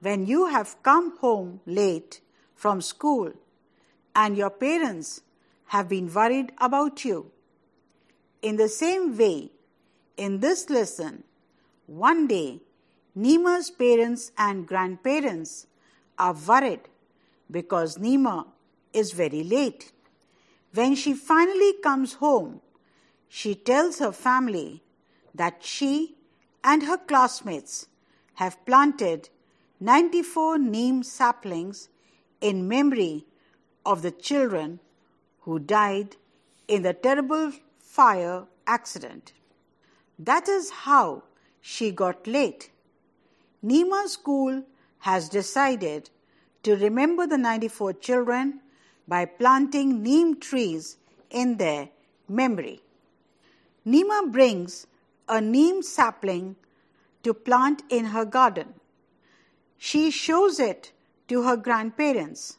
when you have come home late from school and your parents have been worried about you. In the same way, in this lesson, one day, Nima's parents and grandparents are worried because Nima is very late. When she finally comes home, she tells her family that she and her classmates have planted 94 neem saplings in memory of the children who died in the terrible fire accident. That is how she got late. Nima's school has decided to remember the 94 children by planting neem trees in their memory. Nima brings a neem sapling to plant in her garden. She shows it to her grandparents.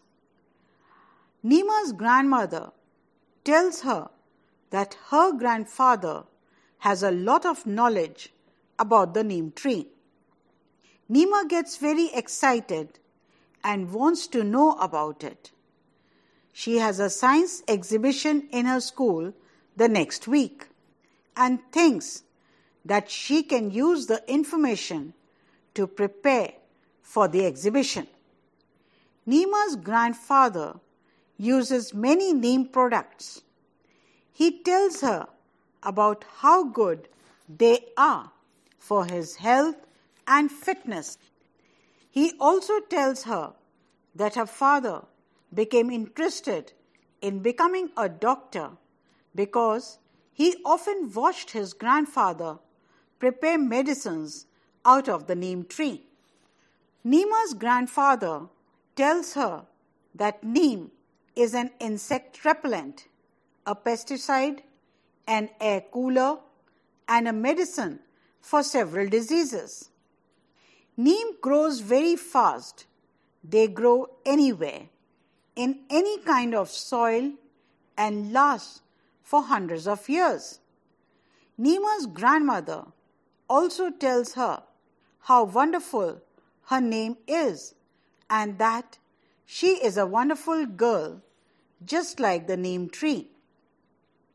Nima's grandmother tells her that her grandfather has a lot of knowledge about the neem tree. Nima gets very excited and wants to know about it. She has a science exhibition in her school the next week and thinks that she can use the information to prepare for the exhibition. Nima's grandfather uses many neem products. He tells her about how good they are for his health and fitness. He also tells her that her father became interested in becoming a doctor because he often watched his grandfather prepare medicines out of the neem tree. Nima's grandfather tells her that neem is an insect repellent, a pesticide, an air cooler, and a medicine for several diseases. Neem grows very fast. They grow anywhere, in any kind of soil, and last for hundreds of years. Nima's grandmother also tells her how wonderful her name is and that she is a wonderful girl, just like the neem tree.